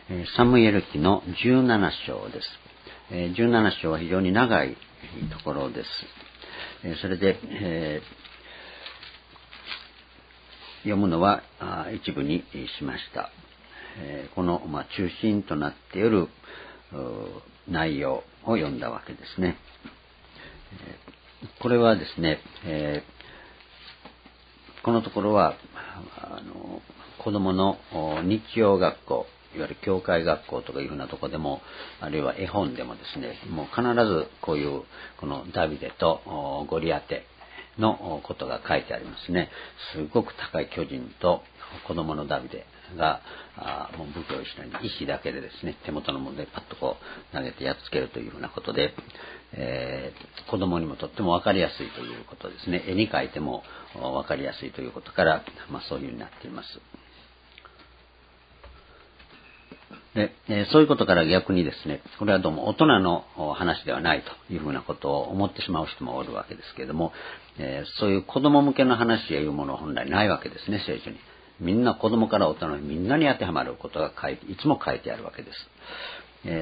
サムエル記の17章です。17章は非常に長いところです。それで、読むのは一部にしました。この、中心となっている内容を読んだわけですね。これはですね、このところは子供の日曜学校、いわゆる教会学校とかいうふうなところでも、あるいは絵本でもですね、もう必ずこういうこのダビデとゴリアテのことが書いてありますね。すごく高い巨人と子供のダビデがもう武器を一緒に石だけでですね、手元のものでパッとこう投げてやっつけるというふうなことで、子供にもとっても分かりやすいということですね。絵に描いても分かりやすいということから、そういうふうになっています。で、そういうことから逆にですね、これはどうも大人の話ではないというふうなことを思ってしまう人もおるわけですけれども、そういう子供向けの話というものは本来ないわけですね、聖書に。みんな子供から大人にみんなに当てはまることがいつも書いてあるわけです。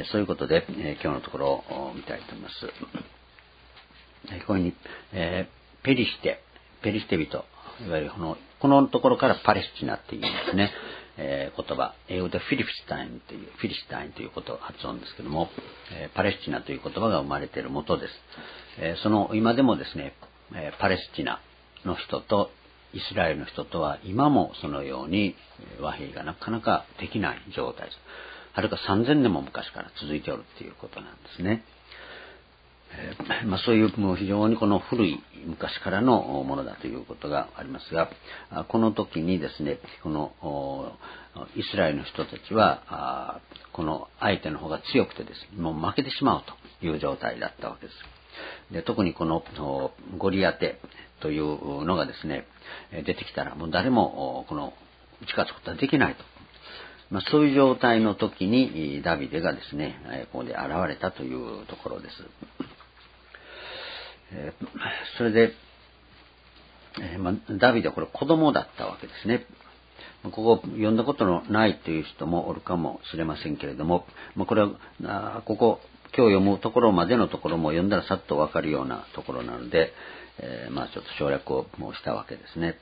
そういうことで、今日のところを見たいと思います。こういうふうに、ペリシテ人、いわゆるこのところからパレスチナっていうんですね。言葉、英語でフィリシタインということを発音ですけども、パレスチナという言葉が生まれている元です。今でもですね、パレスチナの人とイスラエルの人とは今もそのように和平がなかなかできない状態です。はるか3000年も昔から続いておるということなんですね。そういうもう非常にこの古い昔からのものだということがありますが、この時にですね、このイスラエルの人たちはこの相手の方が強くてですね、もう負けてしまうという状態だったわけです。で、特にこのゴリアテというのがですね、出てきたらもう誰もこの打ち勝つことはできないと。そういう状態の時にダビデがですね、ここで現れたというところです。それで、ダビデはこれ子供だったわけですね。ここ読んだことのないという人もおるかもしれませんけれども、これは今日読むところまでのところも読んだらさっとわかるようなところなので、ちょっと省略をしたわけですね。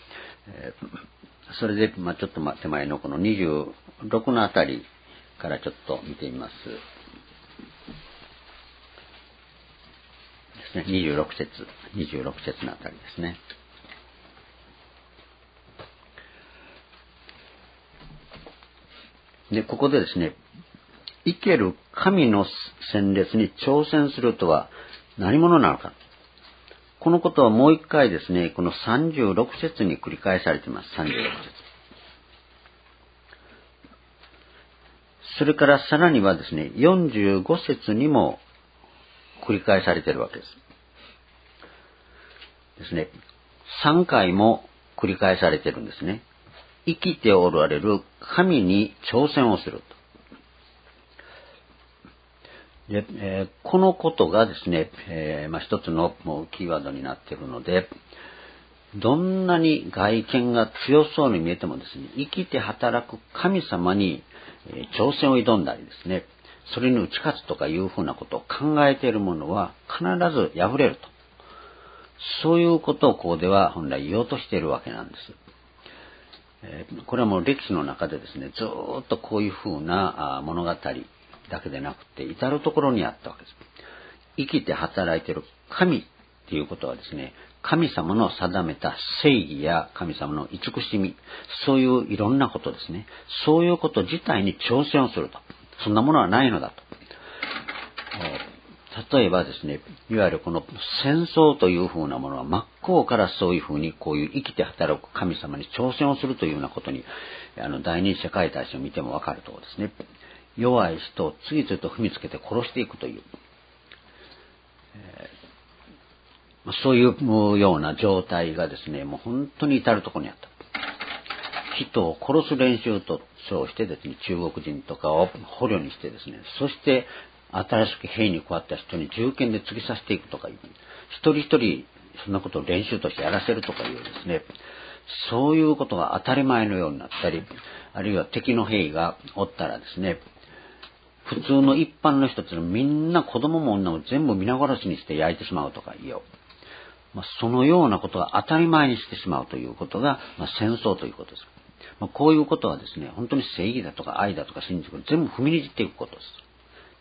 それで、ちょっと手前のこの26のあたりからちょっと見てみます。ですね、26節のあたりですね。で、ここでですね、生ける神の戦列に挑戦するとは何者なのか。このことはもう一回ですね、この36節に繰り返されています。36節。それからさらにはですね、45節にも繰り返されているわけです。ですね、3回も繰り返されているんですね。生きておられる神に挑戦をすると。で、このことがですね、一つのキーワードになっているので、どんなに外見が強そうに見えてもですね、生きて働く神様に挑戦を挑んだりですね、それに打ち勝つとかいうふうなことを考えている者は必ず敗れると。そういうことをここでは本来言おうとしているわけなんです。これはもう歴史の中でですね、ずーっとこういうふうな物語だけでなくて、至るところにあったわけです。生きて働いている神っていうことはですね、神様の定めた正義や神様の慈しみ、そういういろんなことですね、そういうこと自体に挑戦をすると。そんなものはないのだと。例えばですね、いわゆるこの戦争というふうなものは真っ向からそういうふうにこういう生きて働く神様に挑戦をするというようなことに、第二次世界大戦を見てもわかるところですね。弱い人を次々と踏みつけて殺していくという、そういうような状態がですね、もう本当に至るところにあった。人を殺す練習と称してですね、中国人とかを捕虜にしてですね、そして新しく兵に加わった人に銃剣で突き刺していくとかいう、一人一人そんなことを練習としてやらせるとかいうですね、 そういうことが当たり前のようになったり、あるいは敵の兵がおったらですね、普通の一般の人たちのみんな子供も女も全部皆殺しにして焼いてしまうとか言おう。そのようなことが当たり前にしてしまうということが、戦争ということです。こういうことはですね、本当に正義だとか愛だとか信じる全部踏みにじっていくことです。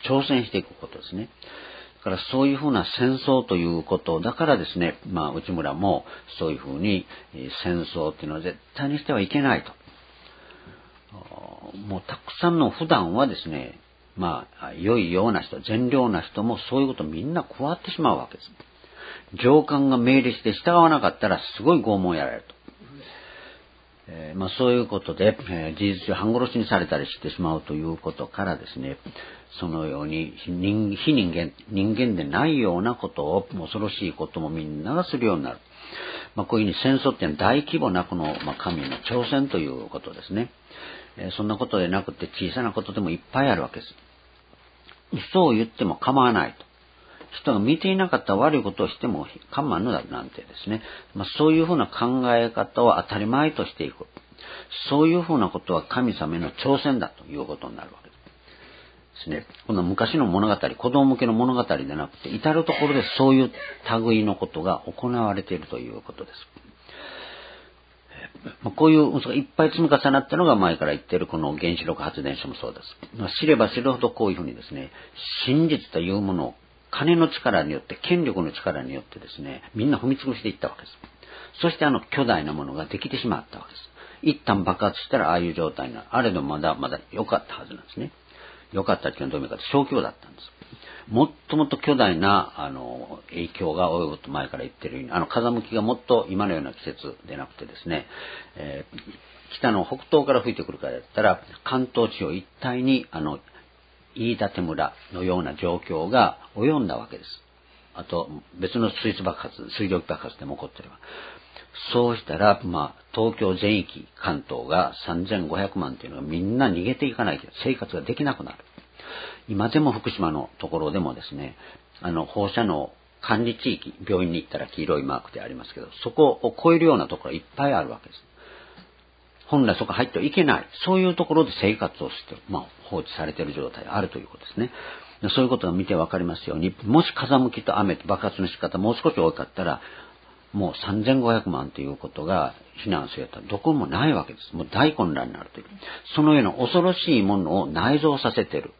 挑戦していくことですね。だからそういうふうな戦争ということだからですね、内村もそういうふうに戦争っていうのは絶対にしてはいけないと。もうたくさんの普段はですね、良いような人、善良な人もそういうことみんな加わってしまうわけです。上官が命令して従わなかったらすごい拷問やられると。そういうことで、事実上半殺しにされたりしてしまうということからですね、そのように非人間でないようなことを、恐ろしいこともみんながするようになる。こういうふうに戦争っていうのは大規模なこの、神の挑戦ということですね。そんなことでなくて小さなことでもいっぱいあるわけです。嘘を言っても構わないと。人が見ていなかった悪いことをしても構わぬだなんてですね、そういうふうな考え方を当たり前としていく。そういうふうなことは神様への挑戦だということになるわけですね。この昔の物語、子供向けの物語でなくて、至るところでそういう類のことが行われているということです。こういう嘘がいっぱい積み重なったのが前から言っているこの原子力発電所もそうです。知れば知るほどこういうふうにですね、真実というものを金の力によって、権力の力によってですね、みんな踏み潰していったわけです。そして巨大なものができてしまったわけです。一旦爆発したらああいう状態になる。あれでもまだ良かったはずなんですね。良かったっていうのはどういう意味かと、小規模だったんです。もっともっと巨大な影響が及ぶと前から言ってるように、風向きがもっと今のような季節でなくてですね、北の北東から吹いてくるからだったら、関東地方一帯に飯舘村のような状況が及んだわけです。あと別の水蒸気爆発でも起こってれば、そうしたら東京全域関東が3500万というのがみんな逃げていかないと生活ができなくなる。今でも福島のところでもですね、放射能管理地域、病院に行ったら黄色いマークでありますけど、そこを超えるようなところがいっぱいあるわけです。本来そこ入ってはいけない。そういうところで生活をして、放置されている状態があるということですね。そういうことが見てわかりますように、もし風向きと雨と爆発の仕方もう少し多かったら、もう3500万ということが避難するとどこもないわけです。もう大混乱になるという。そのような恐ろしいものを内蔵させている。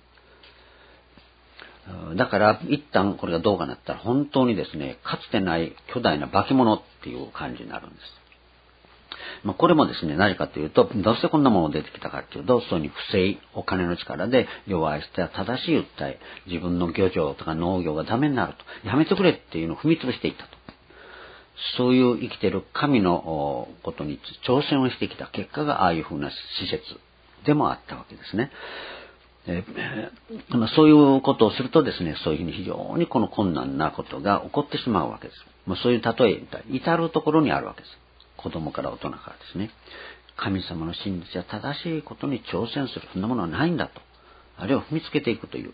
だから一旦これがどうかなったら本当にですね、かつてない巨大な化け物っていう感じになるんです。これもですね、何かというと、どうしてこんなもの出てきたかというと、そういう不正、お金の力で弱い人は正しい訴え、自分の漁業とか農業がダメになると、やめてくれっていうのを踏み潰していったと。そういう生きている神のことに挑戦をしてきた結果が、ああいうふうな施設でもあったわけですね。そういうことをするとですね、そういうふうに非常にこの困難なことが起こってしまうわけです。そういう例え、至るところにあるわけです。子供から大人からですね。神様の真実や正しいことに挑戦する。そんなものはないんだと。あれを踏みつけていくという。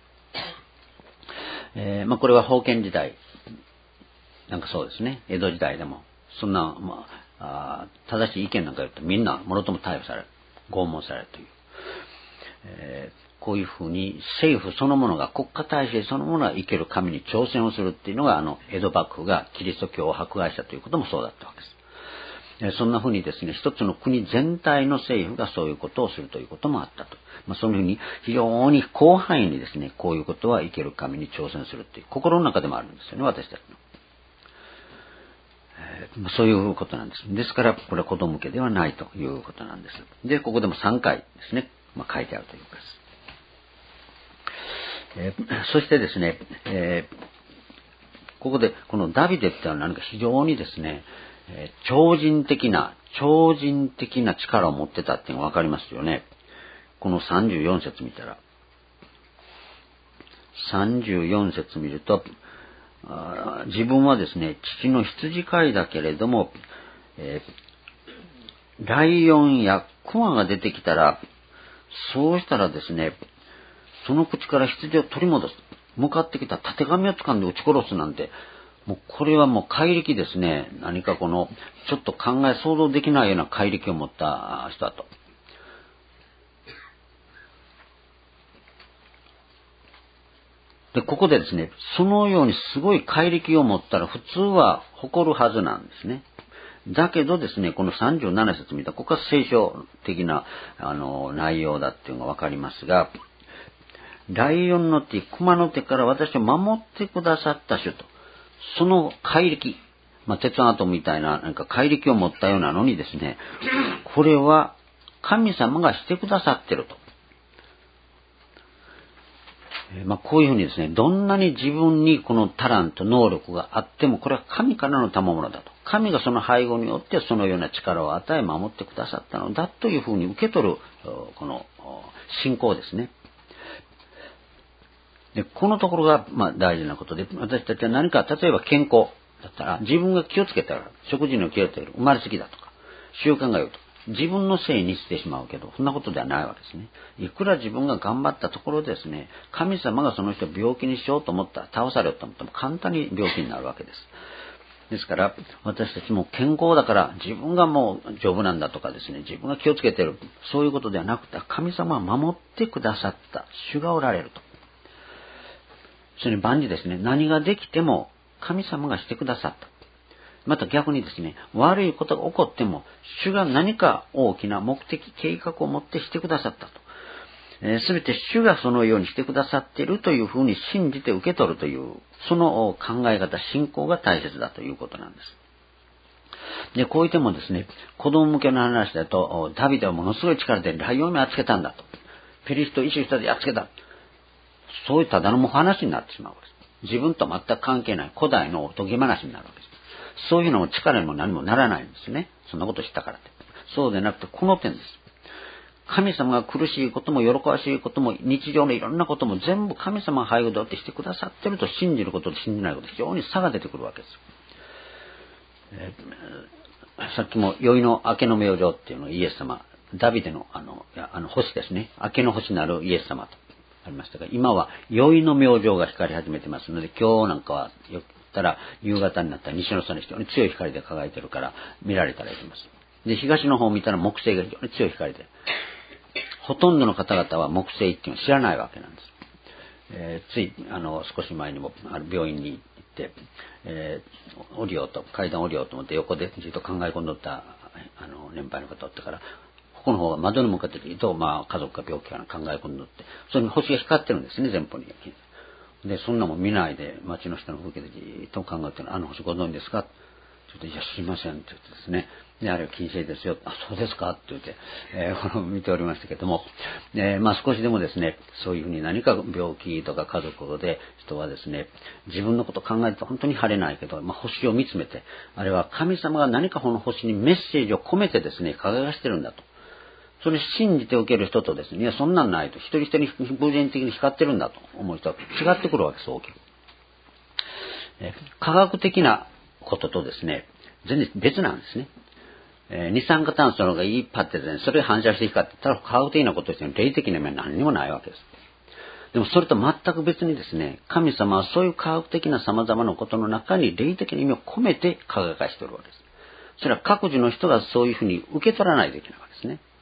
これは封建時代。なんかそうですね。江戸時代でも。そんな、正しい意見なんか言うとみんなもろとも逮捕される。拷問されるという。こういうふうに政府そのものが、国家体制そのものが生ける神に挑戦をするっていうのが、江戸幕府がキリスト教を迫害したということもそうだったわけです。そんなふうにですね、一つの国全体の政府がそういうことをするということもあったと。そういうふうに非常に広範囲にですね、こういうことは生ける神に挑戦するっていう心の中でもあるんですよね、私たちの。そういうことなんです。ですから、これは子供向けではないということなんです。で、ここでも3回ですね、書いてあるということです。そしてですね、ここで、このダビデっていうのは何か非常にですね、超人的な力を持ってたっていうのがわかりますよね。この34節見たら。34節見ると、自分はですね、父の羊飼いだけれども、ライオンやクマが出てきたら、そうしたらですね、その口から羊を取り戻す。向かってきたたてがみを掴んで撃ち殺すなんて、 もうこれはもう怪力ですね。何かちょっと想像できないような怪力を持った人だと。で、ここでですね、そのようにすごい怪力を持ったら普通は誇るはずなんですね。だけどですね、この37節見た、ここは聖書的な内容だっていうのがわかりますが、ライオンの手、熊の手から私を守ってくださった主と、その怪力、鉄跡みたいな怪力を持ったようなのにですね、これは神様がしてくださってると。こういうふうにですね、どんなに自分にこのタラント、能力があっても、これは神からの賜物だと。神がその背後によってそのような力を与え守ってくださったのだというふうに受け取る、この信仰ですね。で、このところが大事なことで、私たちは何か、例えば健康だったら、自分が気をつけたら、食事の気をつける、生まれつきだとか、習慣が良いとか、自分のせいにしてしまうけど、そんなことではないわけですね。いくら自分が頑張ったところですね、神様がその人を病気にしようと思ったら、倒されようと思っても簡単に病気になるわけです。ですから、私たちも健康だから自分がもう丈夫なんだとかですね、自分が気をつけている、そういうことではなくて、神様は守ってくださった主がおられると。それに万事ですね、何ができても神様がしてくださった。また逆にですね、悪いことが起こっても、主が何か大きな目的、計画を持ってしてくださったと。すべて主がそのようにしてくださっているというふうに信じて受け取るという、その考え方、信仰が大切だということなんです。で、こういってもですね、子供向けの話だと、ダビデはものすごい力でライオンをやっつけたんだと。ペリシテを一緒にしたでやっつけた。そういうただの話になってしまうわけです。自分と全く関係ない古代のおとぎ話になるわけです。そういうのも力にも何もならないんですね。そんなこと知ったからって。そうでなくて、この点です。神様が苦しいことも喜ばしいことも日常のいろんなことも全部神様が背後でってしてくださっていると信じることと信じないこと、非常に差が出てくるわけです。さっきも宵の明けの明星っていうのはイエス様、ダビデの星ですね。明けの星なるイエス様とありましたが、今は宵の明星が光り始めてますので、今日なんかはよくたら夕方になったら西の空に非常に強い光で輝いてるから見られたらいけます。で、東の方を見たら木星が非常に強い光で、ほとんどの方々は木星っていうのを知らないわけなんです。つい少し前にも病院に行って、降りようと階段降りようと思って横でじっと考え込んどった年配の方だったから、ここの方が窓に向かっていると、家族が病気から考え込んどって、それに星が光ってるんですね、前方に。で、そんなもん見ないで、街の人の風景でじーっと考えてる、星ご存知ですか？ちょっと、いや、知りませんって言ってですね。で、あれは金星ですよ。あ、そうですかって言って、見ておりましたけども、少しでもですね、そういうふうに何か病気とか家族で人はですね、自分のことを考えると本当に晴れないけど、星を見つめて、あれは神様が何かこの星にメッセージを込めてですね、輝かしてるんだと。それ信じて受ける人とですね、いや、そんなんないと、一人一人偶然的に光ってるんだと思う人は違ってくるわけです、大きく。科学的なこととですね、全然別なんですね。二酸化炭素のがいっぱいあってですね、それが反射して光ってたら科学的なこととしての霊的な面は何にもないわけです。でもそれと全く別にですね、神様はそういう科学的な様々なことの中に霊的な意味を込めて輝かしているわけです。それは各自の人がそういうふうに受け取らないといけないわけですね。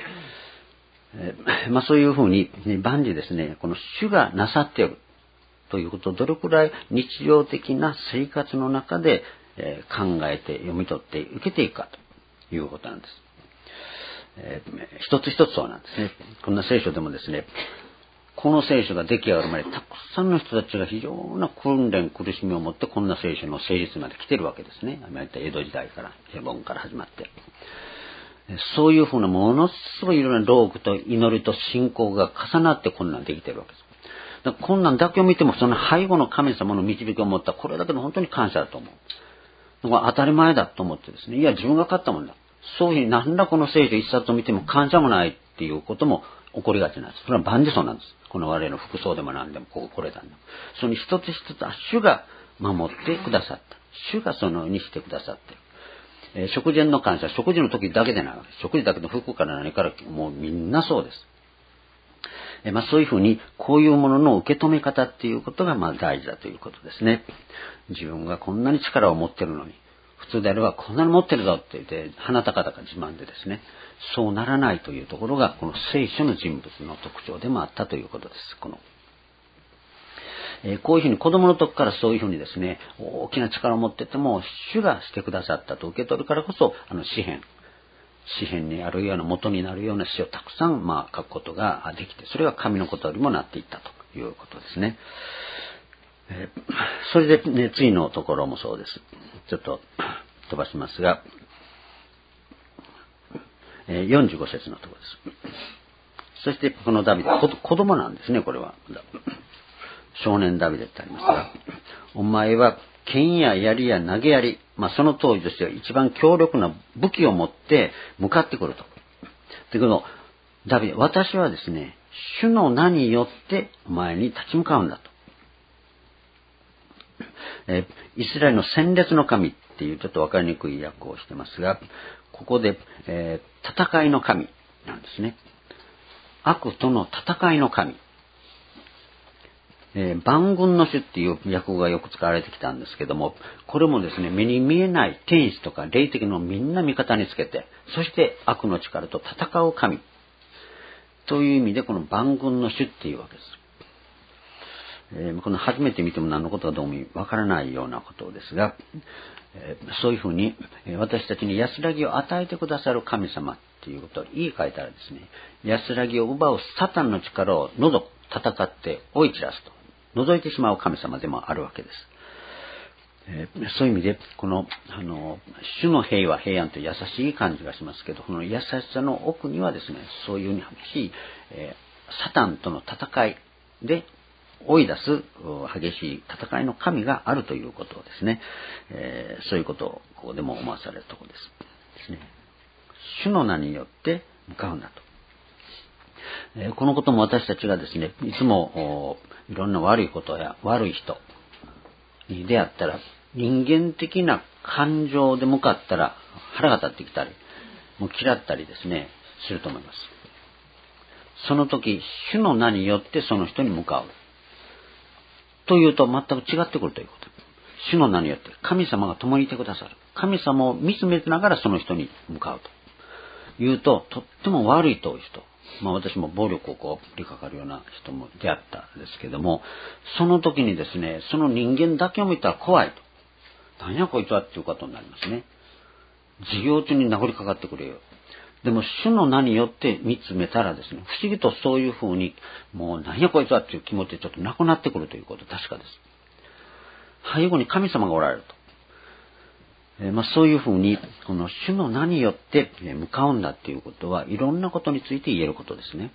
そういうふうに万事ですね、この主がなさっているということをどれくらい日常的な生活の中で考えて読み取って受けていくかということなんです。一つ一つそうなんですね。こんな聖書でもですね、この聖書が出来上がるまでたくさんの人たちが非常な訓練苦しみを持ってこんな聖書の成立まで来てるわけですね。江戸時代から平凡から始まって。そういうふうなものすごいいろんな労苦と祈りと信仰が重なってこんなんできてるわけです。だからこんなんだけを見てもその背後の神様の導きを持ったこれだけで本当に感謝だと思う。だから当たり前だと思ってですね、いや自分が勝ったもんだ。そういうふうに何らこの聖書一冊を見ても感謝もないっていうことも起こりがちなんです。それは万事そうなんです。この我々の服装でも何でもこれだんでも。その一つ一つは主が守ってくださった。主がそのようにしてくださっている。食事の感謝は食事の時だけでないわけです。食事だけの服から何からもうみんなそうです。 そういうふうに、こういうものの受け止め方っていうことが大事だということですね。自分がこんなに力を持ってるのに、普通であればこんなに持ってるぞって言って、鼻高々自慢でですね、そうならないというところが、この聖書の人物の特徴でもあったということです。こういうふうに子供の時からそういうふうにですね、大きな力を持ってても、主がしてくださったと受け取るからこそ、詩篇にあるような元になるような詩をたくさん書くことができて、それが神のことよりもなっていったということですね。それでね、次のところもそうです。ちょっと飛ばしますが、45節のところです。そしてこのダビデ、子供なんですね、これは。少年ダビデってありますが、お前は剣や槍や投げ槍、その当時としては一番強力な武器を持って向かってくると。で、このダビデ、私はですね、主の名によってお前に立ち向かうんだと。イスラエルの戦列の神っていうちょっとわかりにくい訳をしてますが、ここで、戦いの神なんですね。悪との戦いの神。万軍の主っていう訳語がよく使われてきたんですけども、これもですね、目に見えない天使とか霊的のみんな味方につけて、そして悪の力と戦う神という意味で、この万軍の主っていうわけです。この初めて見ても何のことかどうもわからないようなことですが、そういうふうに私たちに安らぎを与えてくださる神様っていうことを言い換えたらですね、安らぎを奪うサタンの力を戦って追い散らすと、除いてしまう神様でもあるわけです。そういう意味で、この、主の平和、平安という優しい感じがしますけど、この優しさの奥にはですね、そういう激しい、サタンとの戦いで追い出す激しい戦いの神があるということをですね、そういうことをここでも思わされるところですね。主の名によって向かうんだと。このことも私たちがですね、いつもいろんな悪いことや悪い人に出会ったら、人間的な感情で向かったら腹が立ってきたり、もう嫌ったりですね、すると思います。その時、主の名によってその人に向かう。というと全く違ってくるということ。主の名によって神様が共にいてくださる。神様を見つめながらその人に向かうというと、とっても悪いという人。私も暴力を振りかかるような人も出会ったんですけども、その時にですね、その人間だけを見たら怖いと。何やこいつはっていうことになりますね。授業中に殴りかかってくれよ。でも主の名によって見つめたらですね、不思議とそういうふうに、もう何やこいつはっていう気持ちでちょっとなくなってくるということ確かです。背後に神様がおられると。そういうふうに、この主の名によって向かうんだっていうことは、いろんなことについて言えることですね。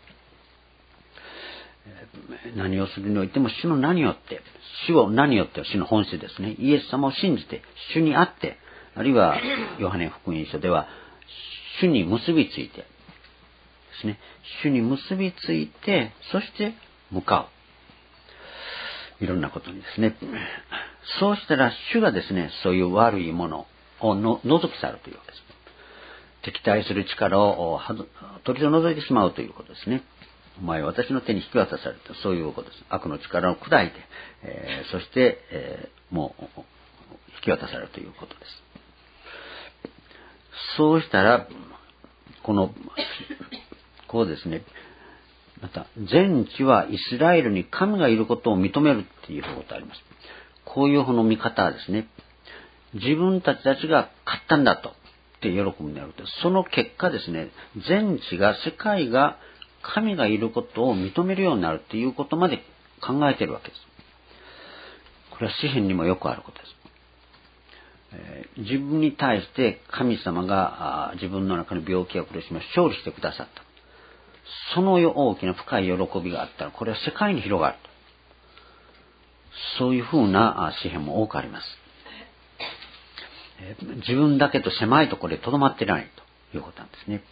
何をするにおいても主の名によって、主を名によっては主の本質ですね。イエス様を信じて、主にあって、あるいはヨハネ福音書では、主に結びついてですね。主に結びついて、そして向かう。いろんなことにですね。そうしたら主がですね、そういう悪いものを除き去るというわけです。敵対する力を取り除いてしまうということですね。お前は私の手に引き渡された。そういうことです。悪の力を砕いて、そして、もう引き渡されるということです。そうしたら、こうですね、また、全地はイスラエルに神がいることを認めるっていうことがあります。こういうこの見方はですね、自分たちが勝ったんだとって喜びになると、その結果ですね、全地が、世界が神がいることを認めるようになるっていうことまで考えているわけです。これは詩篇にもよくあることです。自分に対して神様が自分の中の病気や苦しみを勝利してくださった。その大きな深い喜びがあったら、これは世界に広がると。そういうふうな詩篇も多くあります。自分だけと狭いところで留まっていないということなんですね。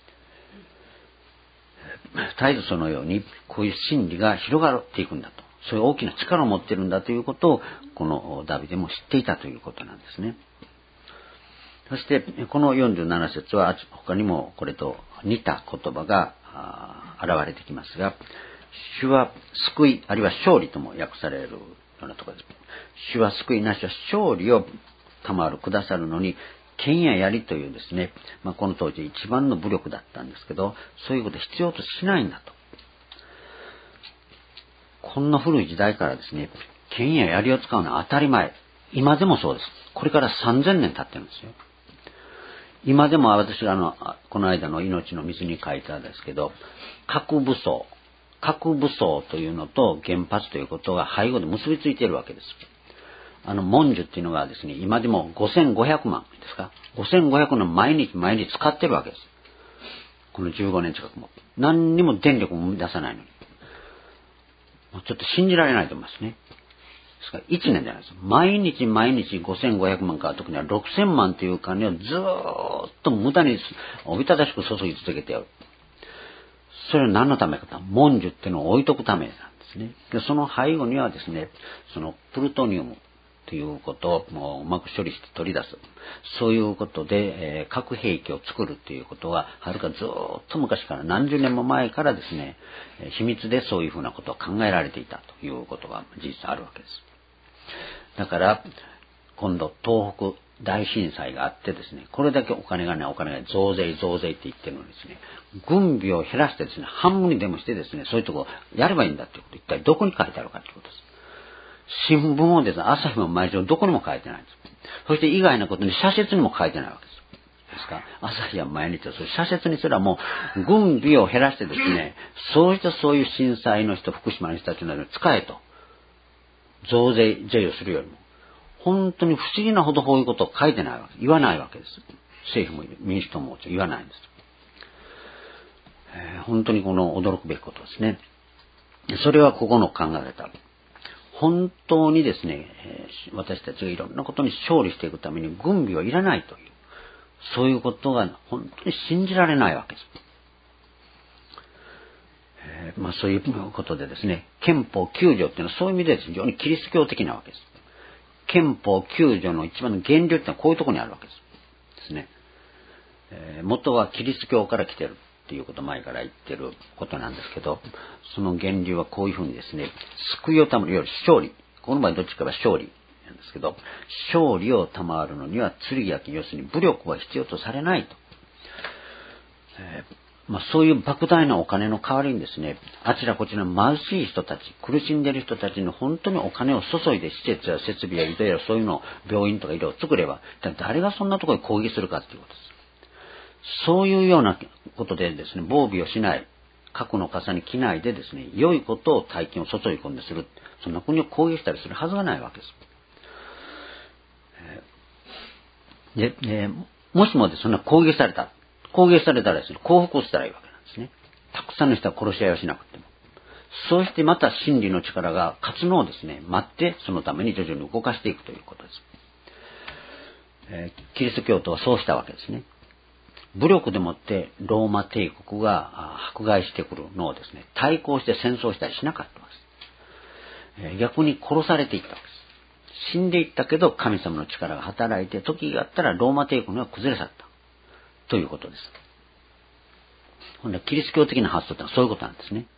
絶えずそのように、こういう真理が広がっていくんだと。そういう大きな力を持っているんだということを、このダビデも知っていたということなんですね。そして、この47節は他にもこれと似た言葉が現れてきますが、 主は救い、あるいは勝利とも訳されるようなところです。主は救いなしは勝利を賜るくださるのに、剣や槍というですね、この当時一番の武力だったんですけど、そういうことを必要としないんだと。こんな古い時代からですね、剣や槍を使うのは当たり前。今でもそうです。これから3000年経ってるんですよ。今でも私がこの間の命の水に書いたんですけど、核武装というのと原発ということが背後で結びついているわけです。文殊っていうのがですね、今でも5500万ですか ?5500 万毎日使ってるわけです。この15年近くも。何にも電力も生み出さないのに。ちょっと信じられないと思いますね。ですから1年じゃないです。毎日5500万から特には6000万という金をずーっと無駄におびただしく注ぎ続けてやる。それは何のためかと。文殊っていうのを置いとくためなんですね。でその背後にはですね、そのプルトニウムということをもううまく処理して取り出す。そういうことで、核兵器を作るということは、はるかずっと昔から何十年も前からですね、秘密でそういうふうなことを考えられていたということが事実あるわけです。だから、今度東北大震災があってですね、これだけお金が増税って言ってるのにですね、軍備を減らしてですね、半分にでもしてですね、そういうとこやればいいんだっていうこと、一体どこに書いてあるかということです。新聞をですね、朝日も毎日どこにも書いてないんです。そして以外のことに社説にも書いてないわけです。ですか、朝日は毎日、そういう社説にすらもう軍備を減らしてですね、そういう震災の人、福島の人たちのように使えと。増税をするよりも。本当に不思議なほどこういうことを書いてないわけ。言わないわけです。政府も民主党も言わないんです。本当にこの驚くべきことですね。それはここの考え方。本当にですね、私たちがいろんなことに勝利していくために軍備はいらないという、そういうことが本当に信じられないわけです。そういうことでですね、憲法9条っていうのはそういう意味で非常にキリスト教的なわけです。憲法9条の一番の原理っていうのはこういうところにあるわけですね。元はキリスト教から来てるっていうことを前から言ってることなんですけど、その原理はこういうふうにですね、救いを賜る、いわゆる勝利。この場合どっちかは勝利なんですけど、勝利を賜るのには剣や要するに武力は必要とされないと。そういう莫大なお金の代わりにですね、あちらこちらの貧しい人たち、苦しんでいる人たちに本当にお金を注いで施設や設備や医療やそういうのを病院とか医療を作れば、誰がそんなところに攻撃するかということです。そういうようなことでですね、防備をしない、核の傘に着ないでですね、良いことを大金を注い込んでする、そんな国を攻撃したりするはずがないわけです。もしもそんな攻撃されたらですね、降伏をしたらいいわけなんですね。たくさんの人は殺し合いをしなくても。そうしてまた真理の力が勝つのをですね、待って、そのために徐々に動かしていくということです。キリスト教徒はそうしたわけですね。武力でもってローマ帝国が迫害してくるのをですね、対抗して戦争したりしなかったわけです。逆に殺されていったわけです。死んでいったけど神様の力が働いて、時があったらローマ帝国が崩れ去った。ということです。ほんでキリスト教的な発想ってのはそういうことなんですね。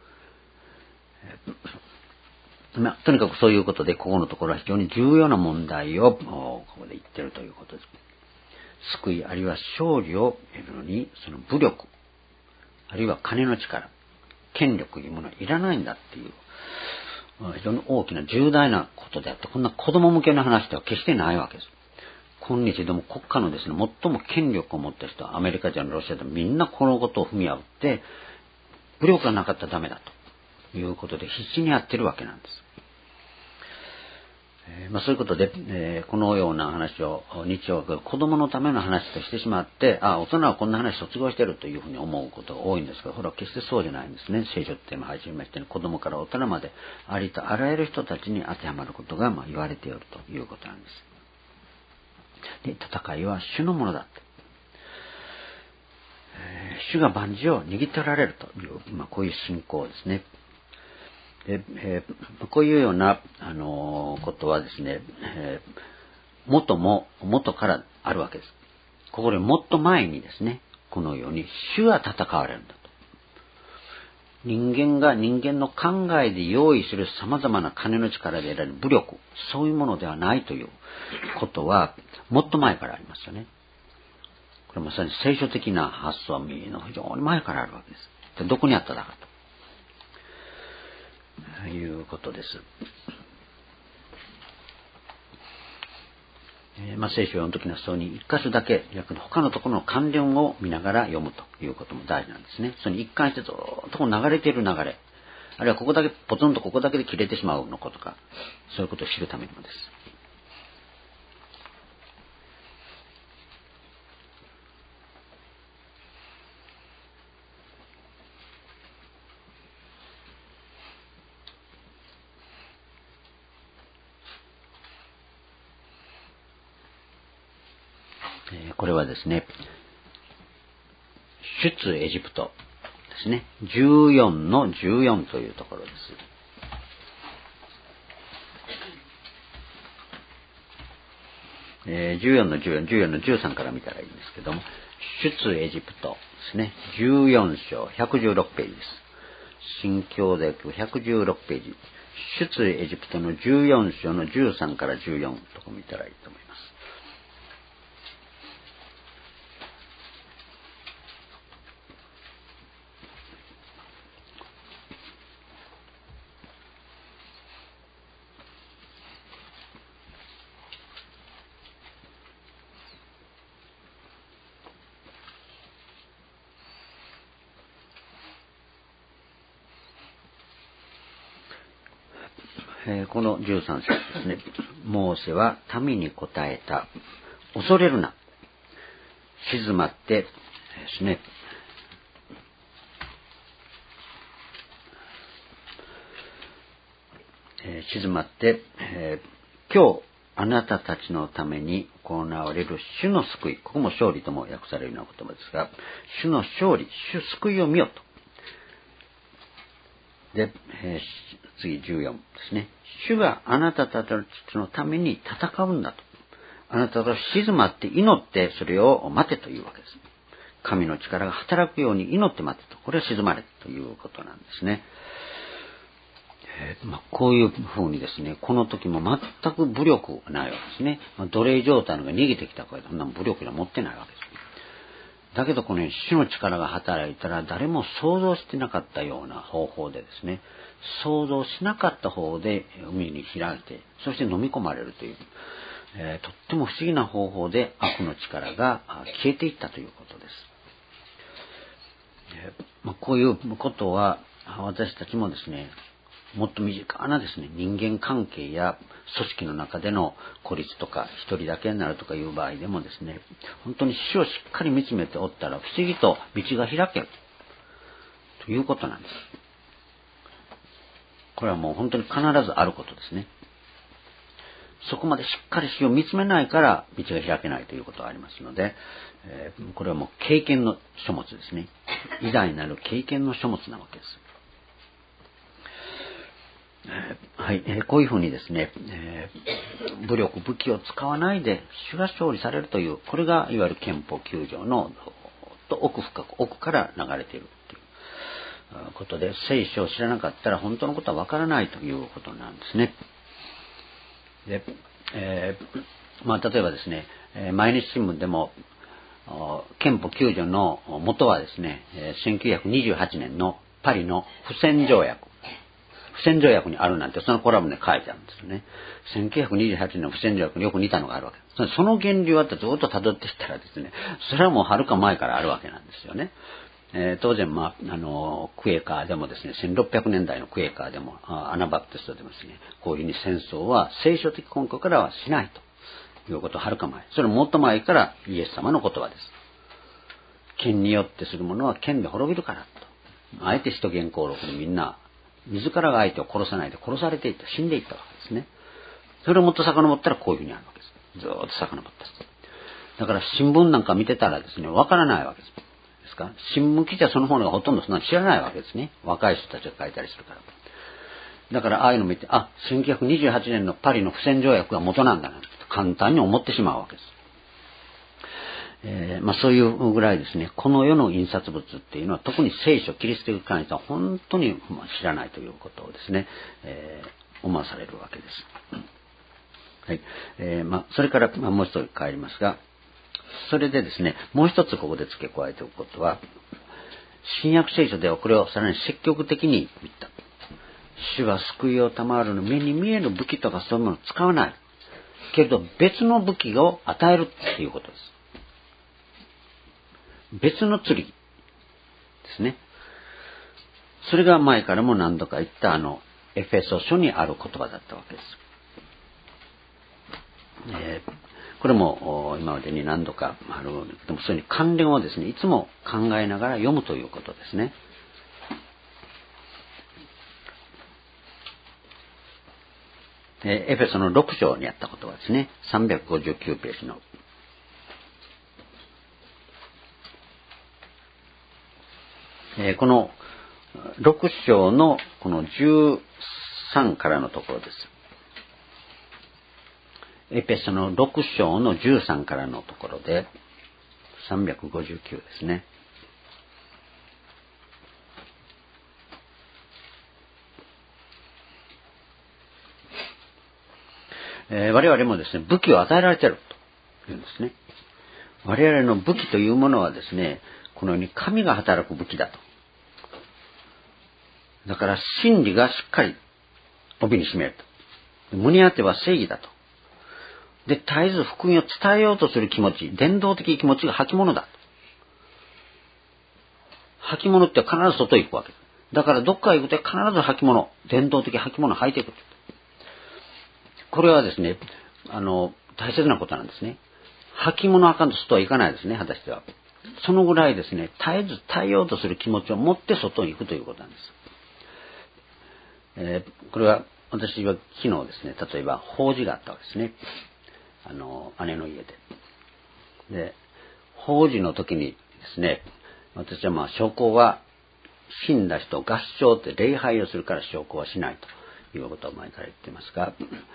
とにかくそういうことで、ここのところは非常に重要な問題をここで言っているということです。救いあるいは勝利を得るのに、その武力、あるいは金の力、権力というものはいらないんだっていう、非常に大きな重大なことであって、こんな子供向けの話では決してないわけです。今日でも国家のですね、最も権力を持った人はアメリカ人、ロシアでもみんなこのことを踏み破って、武力がなかったらダメだということで必死にやってるわけなんです。そういうことで、このような話を日曜は子供のための話としてしまって、大人はこんな話卒業してるというふうに思うことが多いんですが、これは決してそうじゃないんですね。聖書っていうのは初めましてに子供から大人までありとあらゆる人たちに当てはまることが言われているということなんです。で、戦いは主のものだって。主が万事を握っておられるという、こういう信仰ですね。こういうような、ことはですね、元からあるわけです。ここでもっと前にですね、このように主は戦われるんだと。 人間が人間の考えで用意する様々な金の力で得られる武力、そういうものではないということは、もっと前からありますよね。これまさに聖書的な発想は非常に前からあるわけです。で、どこにあっただかということです。聖書を読むときにはそれに一箇所だけ、逆に他のところの関連を見ながら読むということも大事なんですね。それに一貫してずっと流れている流れ、あるいはここだけ、ポツンとここだけで切れてしまうのことか、そういうことを知るためにもです。これはですね、出エジプトですね。14の14というところです。14の14、14の13から見たらいいんですけども、出エジプトですね。14章116ページです。新教大学116ページ。出エジプトの14章の13から14とこ見たらいいと思います。この13節ですね。モーセは民に答えた。恐れるな。静まってですね。静まって、今日あなたたちのために行われる主の救い。ここも勝利とも訳されるような言葉ですが、主の勝利、主救いを見よと。で、次14ですね。主があなたたちのために戦うんだと。あなたと静まって祈ってそれを待てというわけです。神の力が働くように祈って待てと。これは静まれということなんですね。こういうふうにですね、この時も全く武力がないわけですね。奴隷状態のが逃げてきたから、そんな武力が持ってないわけです。だけどこの主の力が働いたら誰も想像してなかったような方法でですね、想像しなかった方で海に開いて、そして飲み込まれるという、とっても不思議な方法で悪の力が消えていったということです。こういうことは私たちもですね、もっと身近なですね、人間関係や組織の中での孤立とか一人だけになるとかいう場合でもですね、本当に主をしっかり見つめておったら不思議と道が開けるということなんです。これはもう本当に必ずあることですね。そこまでしっかり主を見つめないから道が開けないということがありますので、これはもう経験の書物ですね。偉大なる経験の書物なわけです。はい、こういうふうにですね、武力、武器を使わないで主が勝利されるという、これがいわゆる憲法9条の奥深く、奥から流れているということで、聖書を知らなかったら本当のことはわからないということなんですね。で、例えばですね、毎日新聞でも憲法9条の元はですね、1928年のパリの不戦条約。不戦条約にあるなんて、そのコラムで書いてあるんですよね。1928年の不戦条約によく似たのがあるわけです。その源流はずっと辿っていったらですね、それはもうはるか前からあるわけなんですよね。当然、クエーカーでもですね、1600年代のクエーカーでも、アナバプテストでもですね、こういうふうに戦争は聖書的根拠からはしないということははるか前。それもっと前からイエス様の言葉です。剣によってするものは剣で滅びるからと。あえて使徒言行録でみんな、自らが相手を殺さないで殺されていった、死んでいったわけですね。それをもっと遡ったらこういうふうにあるわけです。ずーっと遡った。だから新聞なんか見てたらですね、わからないわけです。ですか、新聞記者そのものがほとんどそんなの知らないわけですね。若い人たちが書いたりするから。だからああいうの見て、1928年のパリの不戦条約が元なんだなと簡単に思ってしまうわけです。 そういうぐらいですね、この世の印刷物っていうのは特に聖書、キリスト教に関しては本当に知らないということをですね、思わされるわけです。はい。それから、もう一つ帰りますが、それでですね、もう一つここで付け加えておくことは、新約聖書ではこれをさらに積極的に言った。主は救いを賜るの目に見える武器とかそういうものを使わない。けれど別の武器を与えるということです。別の剣ですね。それが前からも何度か言ったエフェソ書にある言葉だったわけです。これも今までに何度かあるでもそれに関連をですね、いつも考えながら読むということですね。エフェソの6章にあった言葉ですね。359ページの。この6章のこの13からのところです。エペソの6章の13からのところで359ですね。我々もですね、武器を与えられているというんですね。我々の武器というものはですね、このように神が働く武器だと。だから真理がしっかり帯に締めると。胸当ては正義だと。で、絶えず福音を伝えようとする気持ち、伝道的気持ちが履物だと。履物って必ず外へ行くわけです。だからどっかへ行くと必ず履物、伝道的履物を履いていく。これはですね、大切なことなんですね。履物あかんと外は行かないですね、果たしては。そのぐらいですね、絶えず耐えようとする気持ちを持って外に行くということなんです。これは私は昨日ですね、例えば法事があったわけですね。姉の家で。で、法事の時にですね、私は証拠は死んだ人、合唱って礼拝をするから証拠はしないということを前から言っていますが、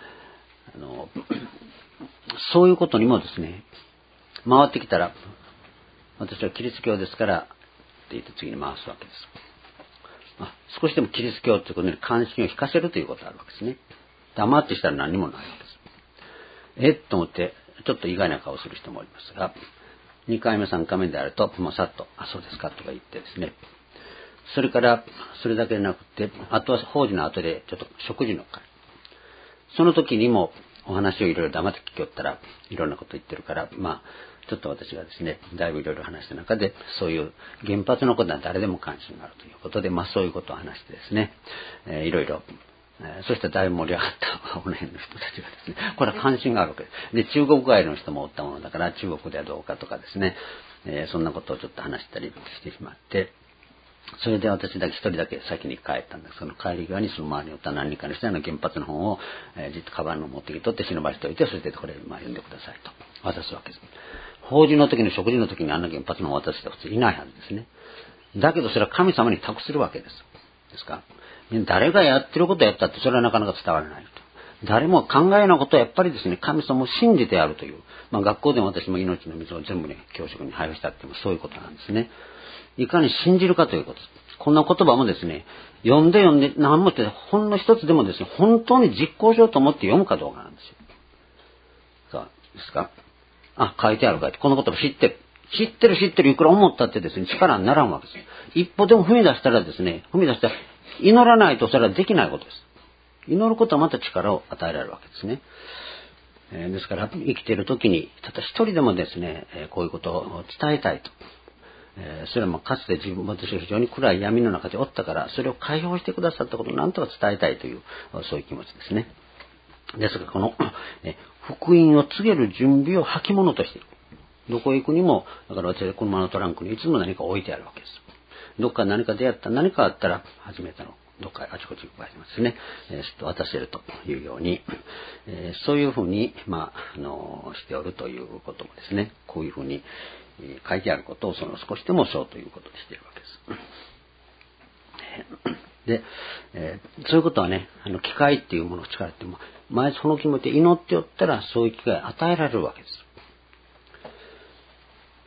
そういうことにもですね、回ってきたら、私はキリスト教ですからって言って次に回すわけです。少しでもキリスト教ということに関心を引かせるということがあるわけですね。黙ってしたら何もないわけです。と思って、ちょっと意外な顔をする人もおりますが、2回目3回目であると、もうさっと、そうですかとか言ってですね、それから、それだけでなくて、あとは法事の後でちょっと食事の会。その時にもお話をいろいろ黙って聞きよったら、いろんなこと言ってるから、ちょっと私がですね、だいぶいろいろ話した中で、そういう原発のことは誰でも関心があるということで、そういうことを話してですね、いろいろ、そしたらだいぶ盛り上がったこの辺の人たちがですね、これは関心があるわけです。で、中国帰りの人もおったものだから、中国ではどうかとかですね、そんなことをちょっと話したりしてしまって、それで私だけ一人だけ先に帰ったんです。その帰り際にその周りにおった何人かの人の原発の本を、じっとカバンの持ってきとって忍ばしておいて、それでこれ読んでくださいと渡すわけです。法事の時に食事の時に原発の本を渡す人は普通いないはずですね。だけどそれは神様に託するわけです。ですか。誰がやってることをやったってそれはなかなか伝わらないと。誰も考えないことはやっぱりですね、神様を信じてやるという。学校でも私も命の水を全部ね、教職に配布したっていうそういうことなんですね。いかに信じるかということです。こんな言葉もですね、読んで何もってほんの一つでもですね、本当に実行しようと思って読むかどうかなんですよ。そうですか。書いてあるかいって、この言葉知ってる。知ってる、いくら思ったってですね、力にならんわけです。一歩でも踏み出したら祈らないとそれはできないことです。祈ることはまた力を与えられるわけですね。ですから、生きている時に、ただ一人でもですね、こういうことを伝えたいと。それもかつて私は非常に暗い闇の中でおったから、それを解放してくださったことを何とか伝えたいという、そういう気持ちですね。ですが、この、福音を告げる準備を履物としている。どこへ行くにも、だから私は車のトランクにいつも何か置いてあるわけです。どっか何か出会った、何かあったら始めたの。どっかあちこち行く場合ですね。渡せるというように、そういうふうに、しておるということもですね、こういうふうに書いてあることを少しでもそうということにしているわけです。で、そういうことはね、機会っていうものを力っても、前その気持ちで祈っておったら、そういう機会を与えられるわけです。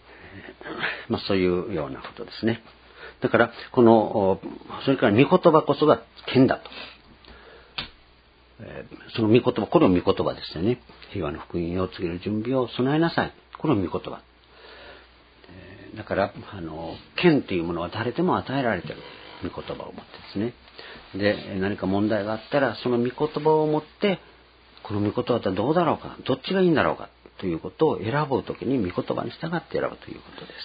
そういうようなことですね。だから、それから御言葉こそが剣だと。その御言葉、これを御言葉ですよね。平和の福音を告げる準備を備えなさい。これを御言葉。だから、剣というものは誰でも与えられている。御言葉を持ってですね。で、何か問題があったら、その御言葉を持って、この御言葉ってどうだろうか、どっちがいいんだろうか、ということを選ぶときに御言葉に従って選ぶということです。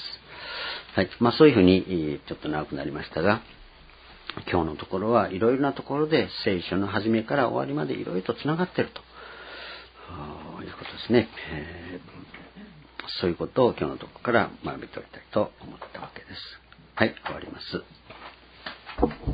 はい。そういうふうに、ちょっと長くなりましたが、今日のところはいろいろなところで聖書の始めから終わりまでいろいろとつながっているということですね。そういうことを今日のところから学び取りたいと思ったわけです。はい、終わります。